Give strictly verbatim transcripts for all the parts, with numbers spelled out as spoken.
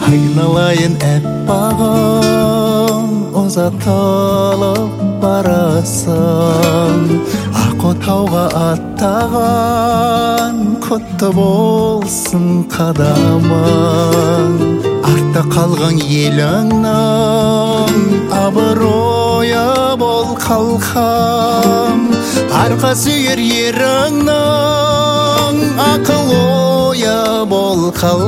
айналайын әппағым, ұзатылып барасың. Ақ отауға аттаған, құтты болсын қадамың. Артта қалған еліңнің абыройы бол қалқам. Арқа сүйер еріңнің ақыл ойы бол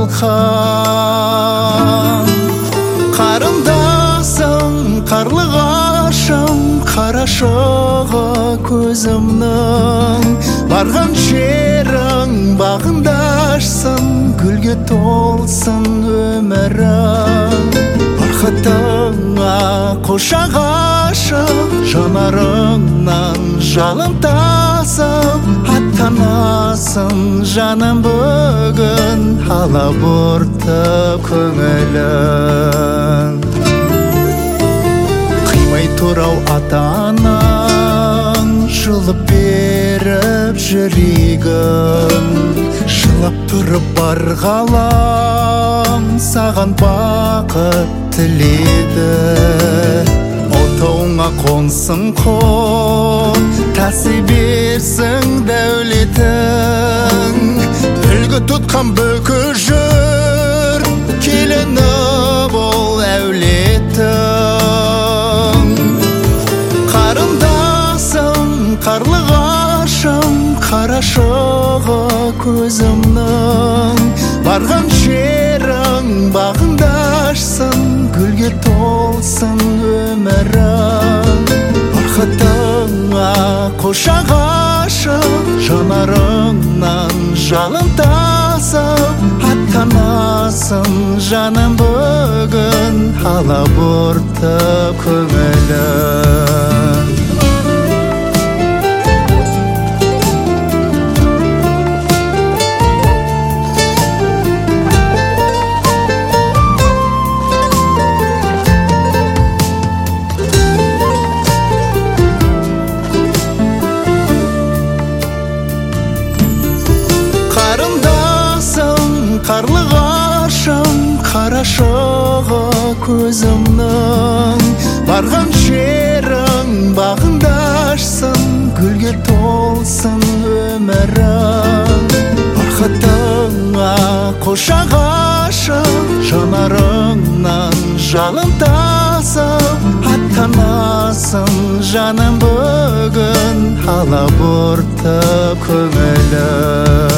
қалқам. Қарындасым, қарлығашым, қарашығы көзімнің. Барған жерің бағындашсын, гүлге толсын өмірің. Бақытыңа құшақ ашып, жанарыңнан жалын тасып, аттанасың жаным бүгін, алабұртып көңілің. Қимай тұрау ата-анаң, жылып беріп жүрегін. Жылап тұрып бар ғалам саған бақыт тіледі. Отауыңа қонсын құт, тасы берсін дәулетің. Үлгі тұтқан бүкі жүр, келіні бол әулетің. Қарындасым, қарлығашым, қарашығы көзімнің. Барған жерің бағындашсын, гүлге толсын өмірің. Бақытыңа құшақ ашып, жанарыңнан жалын тасып, аттанасың жаным бүгін, алабұртып көңілің. Қарлығашым, қарашығы көзімнің. Барған жерің бағындашсын, гүлге толсын өмірің. Бақытыңа құшақ ашып, жанарыңнан жалын тасып, аттанасың жаным бүгін, алабұртып көңілің.